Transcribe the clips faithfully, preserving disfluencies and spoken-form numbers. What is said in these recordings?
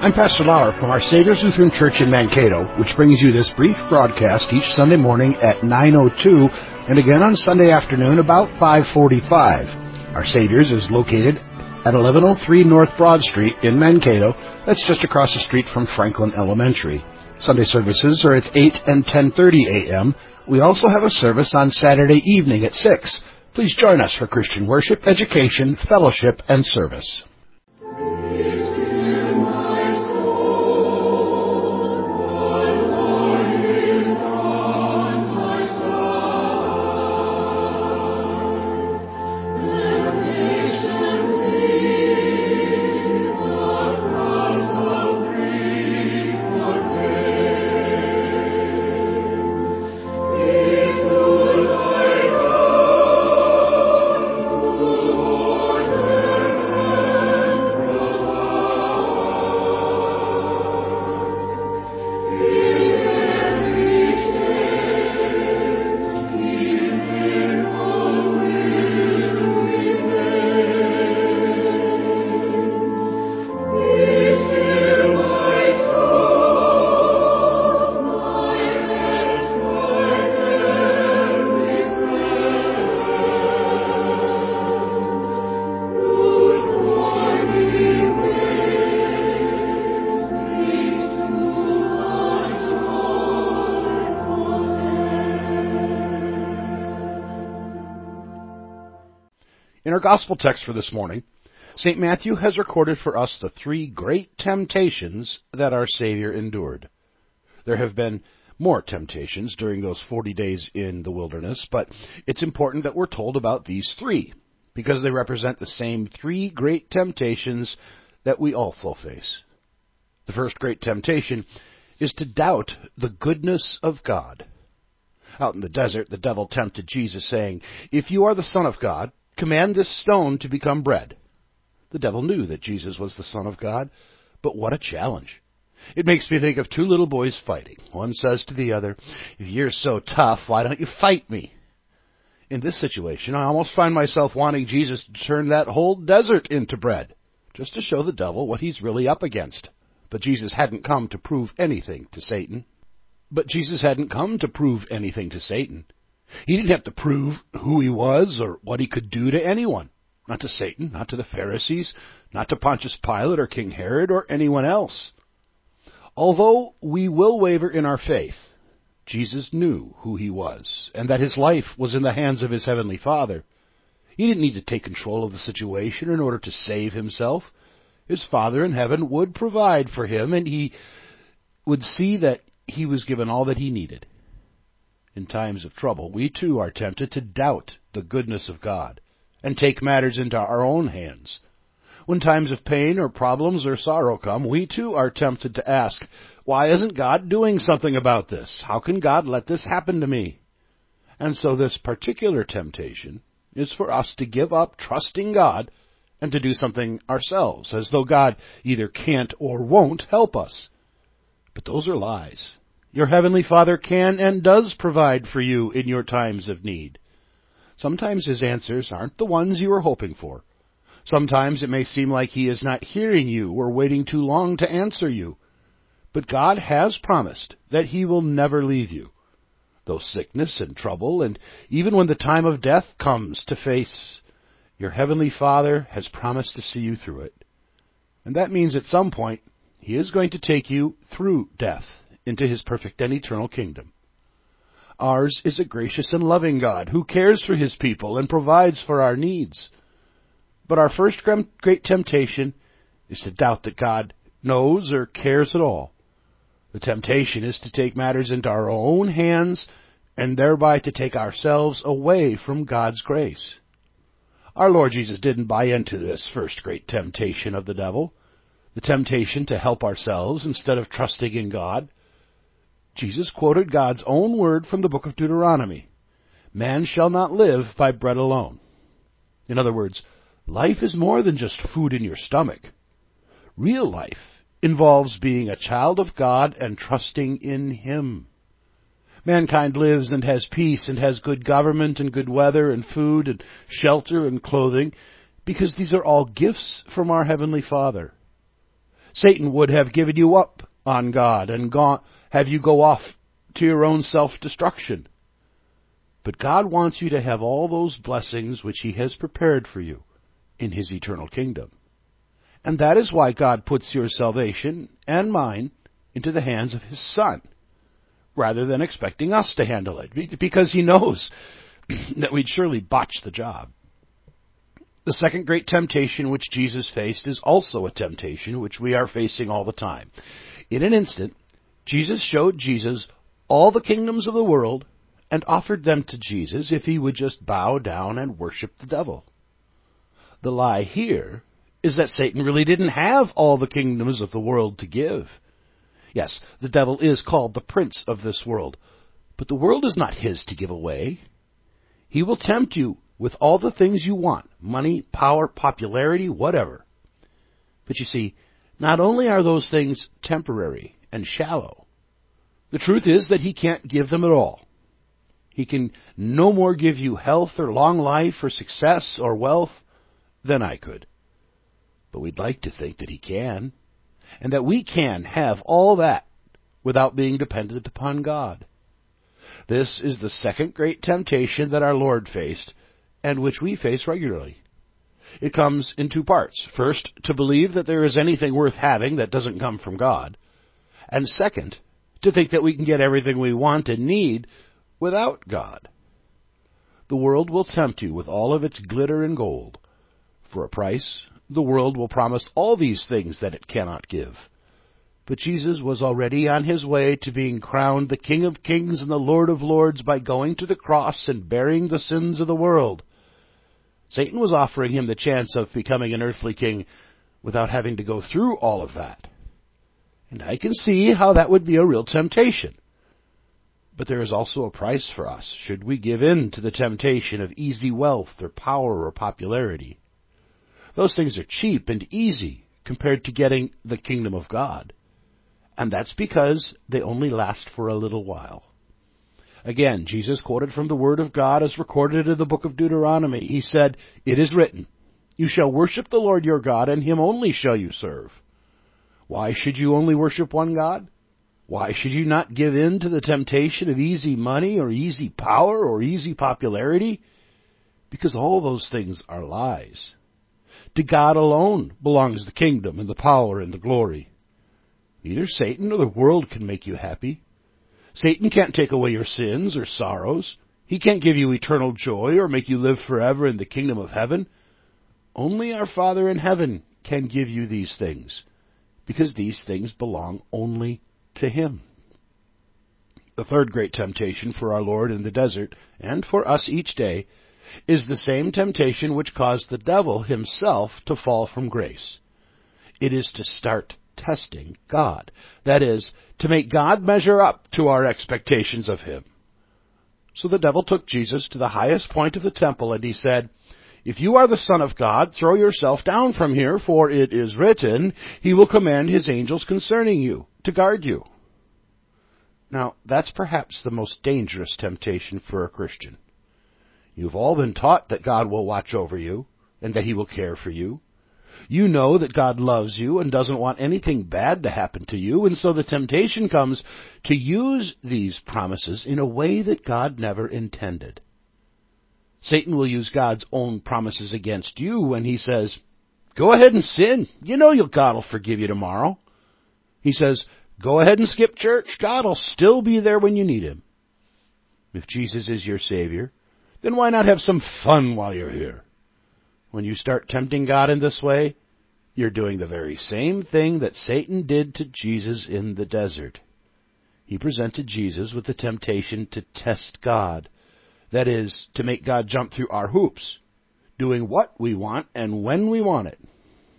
I'm Pastor Lauer from Our Savior's Lutheran Church in Mankato, which brings you this brief broadcast each Sunday morning at nine oh two and again on Sunday afternoon about five forty-five. Our Savior's is located at eleven oh three North Broad Street in Mankato. That's just across the street from Franklin Elementary. Sunday services are at eight and ten thirty a.m. We also have a service on Saturday evening at six. Please join us for Christian worship, education, fellowship, and service. In our gospel text for this morning, Saint Matthew has recorded for us the three great temptations that our Savior endured. There have been more temptations during those forty days in the wilderness, but it's important that we're told about these three, because they represent the same three great temptations that we also face. The first great temptation is to doubt the goodness of God. Out in the desert, the devil tempted Jesus, saying, "If you are the Son of God, command this stone to become bread." The devil knew that Jesus was the Son of God, but what a challenge. It makes me think of two little boys fighting. One says to the other, "If you're so tough, why don't you fight me?" In this situation, I almost find myself wanting Jesus to turn that whole desert into bread, just to show the devil what he's really up against. But Jesus hadn't come to prove anything to Satan. But Jesus hadn't come to prove anything to Satan. He didn't have to prove who he was or what he could do to anyone. Not to Satan, not to the Pharisees, not to Pontius Pilate or King Herod or anyone else. Although we will waver in our faith, Jesus knew who he was and that his life was in the hands of his heavenly Father. He didn't need to take control of the situation in order to save himself. His Father in heaven would provide for him, and he would see that he was given all that he needed. In times of trouble, we too are tempted to doubt the goodness of God and take matters into our own hands. When times of pain or problems or sorrow come, we too are tempted to ask, "Why isn't God doing something about this? How can God let this happen to me?" And so this particular temptation is for us to give up trusting God and to do something ourselves, as though God either can't or won't help us. But those are lies. Your Heavenly Father can and does provide for you in your times of need. Sometimes His answers aren't the ones you are hoping for. Sometimes it may seem like He is not hearing you or waiting too long to answer you. But God has promised that He will never leave you. Though sickness and trouble, and even when the time of death comes to face, your Heavenly Father has promised to see you through it. And that means at some point, He is going to take you through death into His perfect and eternal kingdom. Ours is a gracious and loving God who cares for His people and provides for our needs. But our first great temptation is to doubt that God knows or cares at all. The temptation is to take matters into our own hands and thereby to take ourselves away from God's grace. Our Lord Jesus didn't buy into this first great temptation of the devil, the temptation to help ourselves instead of trusting in God. Jesus quoted God's own word from the book of Deuteronomy. Man shall not live by bread alone. In other words, life is more than just food in your stomach. Real life involves being a child of God and trusting in Him. Mankind lives and has peace and has good government and good weather and food and shelter and clothing because these are all gifts from our Heavenly Father. Satan would have given you up on God and gone, have you go off to your own self-destruction. But God wants you to have all those blessings which He has prepared for you in His eternal kingdom. And that is why God puts your salvation and mine into the hands of His Son, rather than expecting us to handle it, because He knows that we'd surely botch the job. The second great temptation which Jesus faced is also a temptation which we are facing all the time. In an instant, Jesus showed Jesus all the kingdoms of the world and offered them to Jesus if he would just bow down and worship the devil. The lie here is that Satan really didn't have all the kingdoms of the world to give. Yes, the devil is called the prince of this world, but the world is not his to give away. He will tempt you with all the things you want, money, power, popularity, whatever. But you see, not only are those things temporary and shallow, the truth is that he can't give them at all. He can no more give you health or long life or success or wealth than I could. But we'd like to think that he can, and that we can have all that without being dependent upon God. This is the second great temptation that our Lord faced, and which we face regularly. It comes in two parts. First, to believe that there is anything worth having that doesn't come from God. And second, to think that we can get everything we want and need without God. The world will tempt you with all of its glitter and gold. For a price, the world will promise all these things that it cannot give. But Jesus was already on his way to being crowned the King of Kings and the Lord of Lords by going to the cross and bearing the sins of the world. Satan was offering him the chance of becoming an earthly king without having to go through all of that. And I can see how that would be a real temptation. But there is also a price for us, should we give in to the temptation of easy wealth or power or popularity. Those things are cheap and easy compared to getting the kingdom of God. And that's because they only last for a little while. Again, Jesus quoted from the Word of God as recorded in the book of Deuteronomy. He said, "It is written, you shall worship the Lord your God, and him only shall you serve." Why should you only worship one God? Why should you not give in to the temptation of easy money or easy power or easy popularity? Because all those things are lies. To God alone belongs the kingdom and the power and the glory. Neither Satan nor the world can make you happy. Satan can't take away your sins or sorrows. He can't give you eternal joy or make you live forever in the kingdom of heaven. Only our Father in heaven can give you these things, because these things belong only to Him. The third great temptation for our Lord in the desert, and for us each day, is the same temptation which caused the devil himself to fall from grace. It is to start testing God. That is, to make God measure up to our expectations of Him. So the devil took Jesus to the highest point of the temple, and he said, "If you are the Son of God, throw yourself down from here, for it is written, He will command His angels concerning you, to guard you." Now, that's perhaps the most dangerous temptation for a Christian. You've all been taught that God will watch over you, and that He will care for you. You know that God loves you and doesn't want anything bad to happen to you, and so the temptation comes to use these promises in a way that God never intended. Satan will use God's own promises against you when he says, "Go ahead and sin. You know your God will forgive you tomorrow." He says, "Go ahead and skip church. God will still be there when you need Him." If Jesus is your Savior, then why not have some fun while you're here? When you start tempting God in this way, you're doing the very same thing that Satan did to Jesus in the desert. He presented Jesus with the temptation to test God. That is, to make God jump through our hoops, doing what we want and when we want it.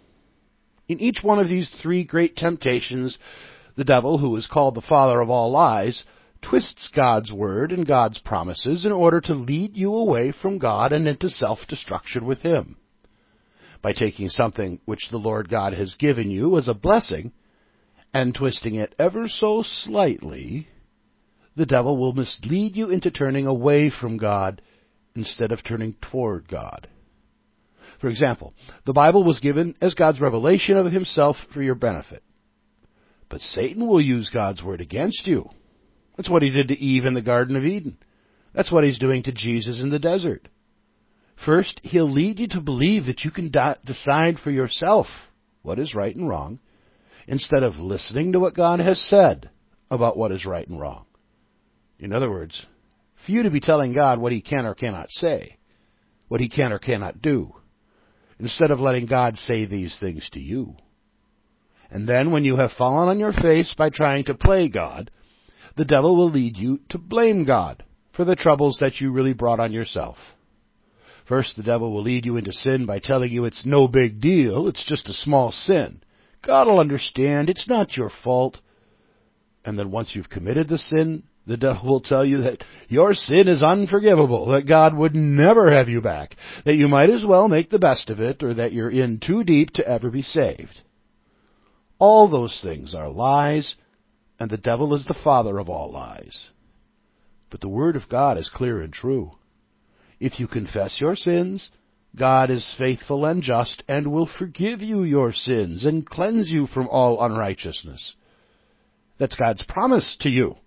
In each one of these three great temptations, the devil, who is called the father of all lies, twists God's word and God's promises in order to lead you away from God and into self-destruction with Him. By taking something which the Lord God has given you as a blessing and twisting it ever so slightly, the devil will mislead you into turning away from God instead of turning toward God. For example, the Bible was given as God's revelation of Himself for your benefit. But Satan will use God's word against you. That's what he did to Eve in the Garden of Eden. That's what he's doing to Jesus in the desert. First, he'll lead you to believe that you can de- decide for yourself what is right and wrong, instead of listening to what God has said about what is right and wrong. In other words, for you to be telling God what he can or cannot say, what he can or cannot do, instead of letting God say these things to you. And then when you have fallen on your face by trying to play God, the devil will lead you to blame God for the troubles that you really brought on yourself. First, the devil will lead you into sin by telling you it's no big deal, it's just a small sin. God will understand, it's not your fault. And then once you've committed the sin, the devil will tell you that your sin is unforgivable, that God would never have you back, that you might as well make the best of it, or that you're in too deep to ever be saved. All those things are lies, and the devil is the father of all lies. But the Word of God is clear and true. If you confess your sins, God is faithful and just and will forgive you your sins and cleanse you from all unrighteousness. That's God's promise to you.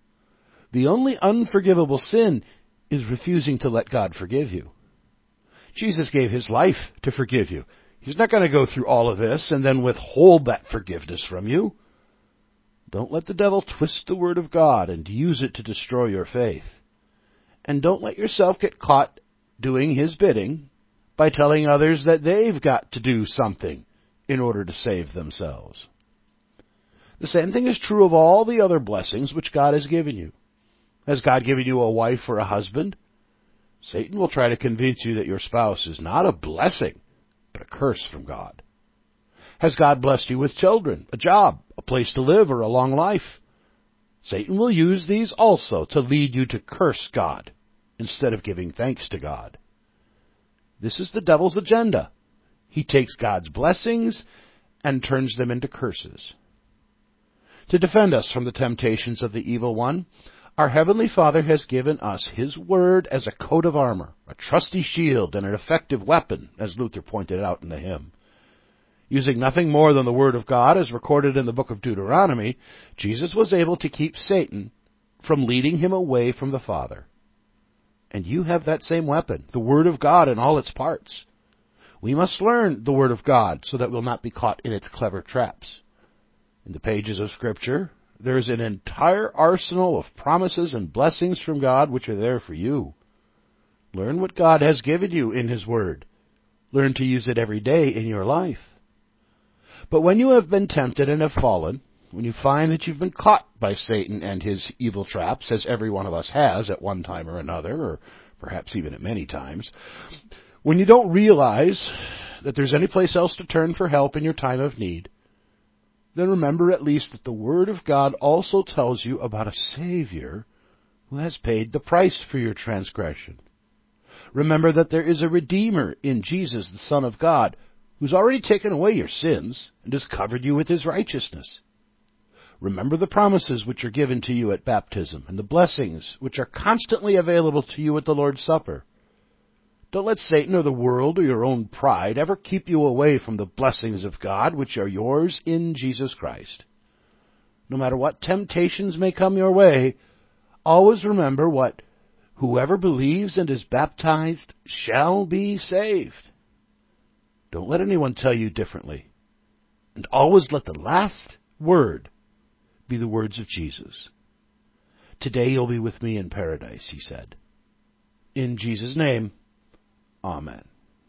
The only unforgivable sin is refusing to let God forgive you. Jesus gave his life to forgive you. He's not going to go through all of this and then withhold that forgiveness from you. Don't let the devil twist the Word of God and use it to destroy your faith. And don't let yourself get caught doing his bidding by telling others that they've got to do something in order to save themselves. The same thing is true of all the other blessings which God has given you. Has God given you a wife or a husband? Satan will try to convince you that your spouse is not a blessing, but a curse from God. Has God blessed you with children, a job, a place to live, or a long life? Satan will use these also to lead you to curse God instead of giving thanks to God. This is the devil's agenda. He takes God's blessings and turns them into curses. To defend us from the temptations of the evil one, our Heavenly Father has given us His Word as a coat of armor, a trusty shield, and an effective weapon, as Luther pointed out in the hymn. Using nothing more than the Word of God, as recorded in the book of Deuteronomy, Jesus was able to keep Satan from leading him away from the Father. And you have that same weapon, the Word of God in all its parts. We must learn the Word of God so that we'll not be caught in its clever traps. In the pages of Scripture, there is an entire arsenal of promises and blessings from God which are there for you. Learn what God has given you in His Word. Learn to use it every day in your life. But when you have been tempted and have fallen, when you find that you've been caught by Satan and his evil traps, as every one of us has at one time or another, or perhaps even at many times, when you don't realize that there's any place else to turn for help in your time of need, then remember at least that the Word of God also tells you about a Savior who has paid the price for your transgression. Remember that there is a Redeemer in Jesus, the Son of God, who's already taken away your sins and has covered you with His righteousness. Remember the promises which are given to you at baptism and the blessings which are constantly available to you at the Lord's Supper. Don't let Satan or the world or your own pride ever keep you away from the blessings of God which are yours in Jesus Christ. No matter what temptations may come your way, always remember what whoever believes and is baptized shall be saved. Don't let anyone tell you differently. And always let the last word be the words of Jesus. Today you'll be with me in paradise, He said. In Jesus' name, Amen.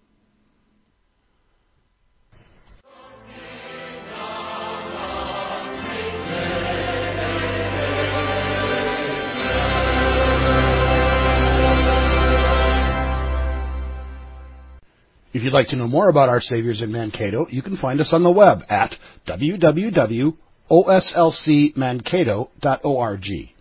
If you'd like to know more about our Saviors in Mankato, you can find us on the web at w w w dot o s l c mankato dot org.